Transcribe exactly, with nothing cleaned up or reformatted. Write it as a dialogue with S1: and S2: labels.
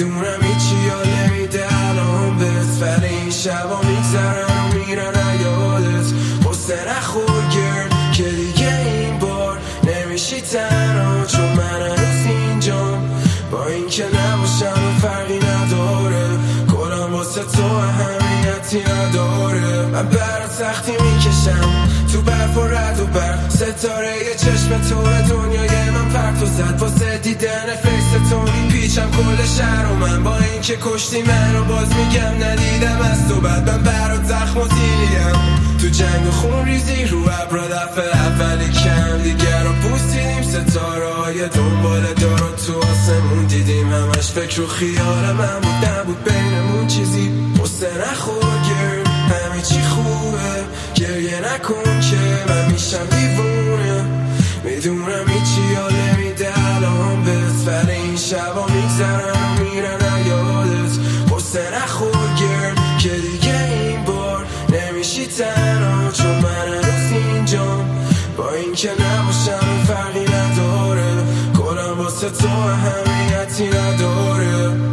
S1: میدونم هیچی یاد نمیده الان بس، ولی این شبا میگذرن و میرن یادت. قصه نخور گرد که دیگه این بار نمیشی تنها، چون من هنوز اینجام با این که نباشم فرقی نداره. کلم واسه تو اهمیتی نداره. من برات سختی میکشم تو برف و رد و برق، ستاره یه چشم تو دنیای من پرت و زد. واسه دیدن فیس تو میپیچم کل شهر و من، با این که کشتی من رو باز میگم ندیدم از تو. بعد من برات زخم و تیریم تو جنگ و خون ریزی رو ابرا دفعه اولی کم دیگر رو پوستیدیم. ستاره های دنبال دار و تو آسمون دیدیم، همش فکر و خیال من بود نبود بینمون چیزی. قصه نخور گرد همه چی خوبه، گریه نکن که من میشم دیوونه. میدونم هیچی یاد نمیده الان بس، ولی این شبا میگذرن و میرن یادت. قصه نخور گرد که دیگه این بار نمیشی تنها، چون من هنوز اینجام با این که نباشم فرقی نداره. کلم واسه تو اهمیتی نداره.